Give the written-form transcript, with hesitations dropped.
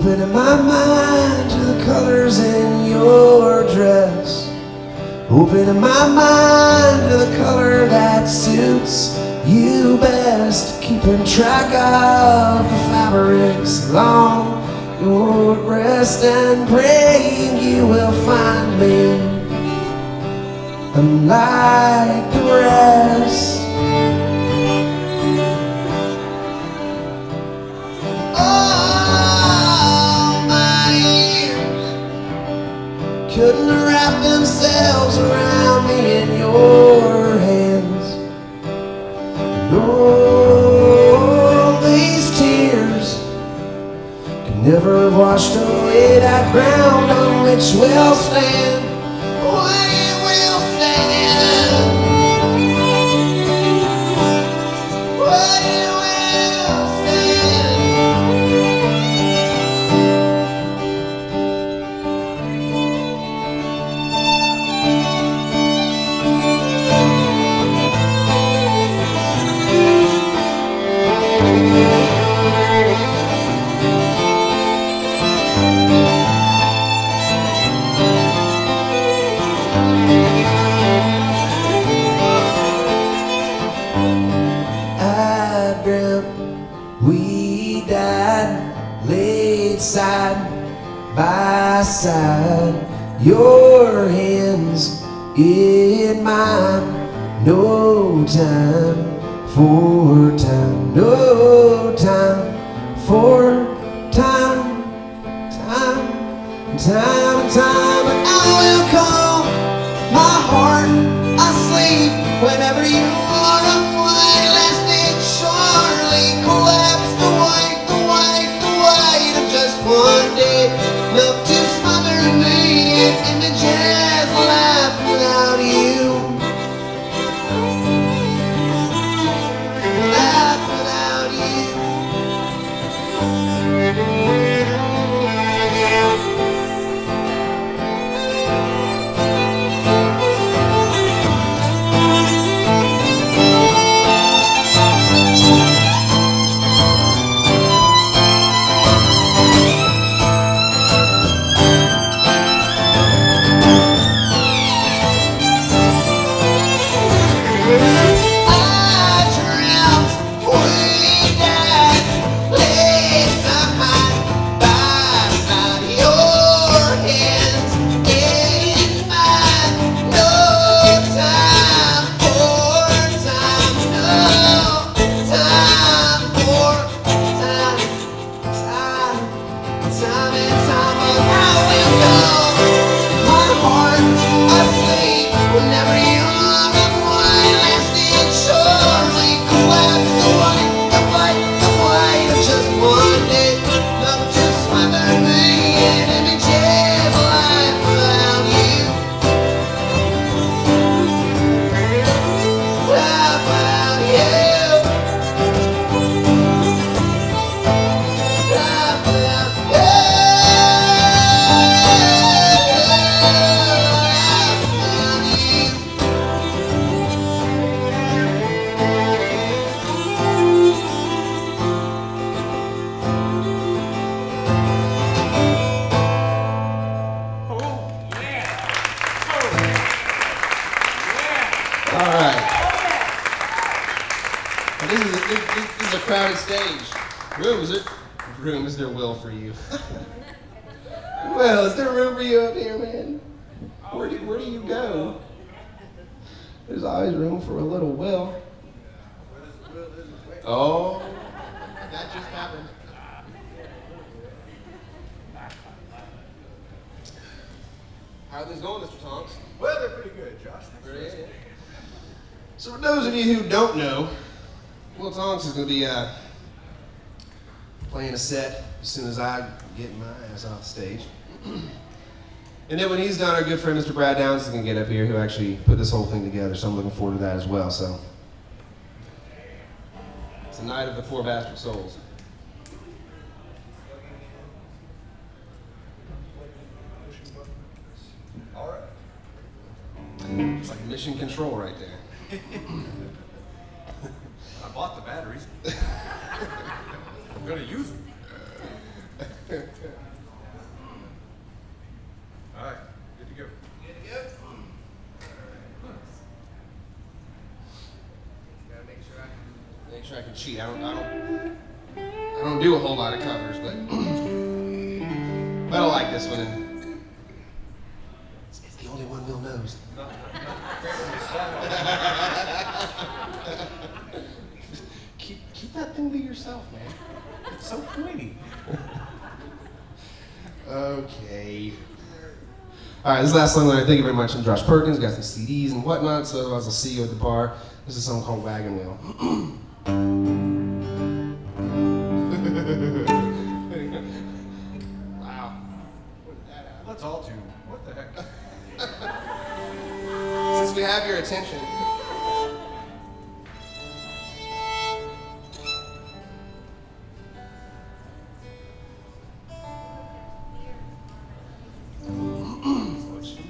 Opening my mind to the colors in your dress. Opening my mind to the color that suits you best. Keeping track of the fabrics along your breast and praying you will find me unlike the rest. Couldn't wrap themselves around me in your hands. And all these tears could never have washed away that ground on which we'll stand. We will stand. We will stand. I dreamt we died, laid side by side, your hands in mine. No time for time, no time for time, time, but I will call my heart asleep whenever you are unwind. Lest it surely collapse, the white of just one day. Love to smother me in images, laugh without you. Laugh without you. This is a crowded stage. Room, is there will for you? Well, is there room for you up here, man? Where do you go? There's always room for a little Will. Oh, that just happened. How are things going, Mr. Tonks? Well, they're pretty good, Josh. Great. So for those of you who don't know, Will Tonks is going to be playing a set as soon as I get my ass off the stage. And then when he's done, our good friend Mr. Brad Downs is going to get up here, who actually put this whole thing together, so I'm looking forward to that as well. So it's the night of the poor bastard souls. All right. It's like mission control right there. I bought the batteries. I'm gonna use them. wish I could cheat. I don't do a whole lot of covers, but I like this one. And it's the only one Will knows. keep that thing to yourself, man. It's so pointy. Okay. All right, this last song that I thank you very much. I'm Josh Perkins. Got some CDs and whatnot, so otherwise I'll see you at the bar. This is a song called Wagon Wheel. Wow. Let's all do. What the heck? Since we have your attention.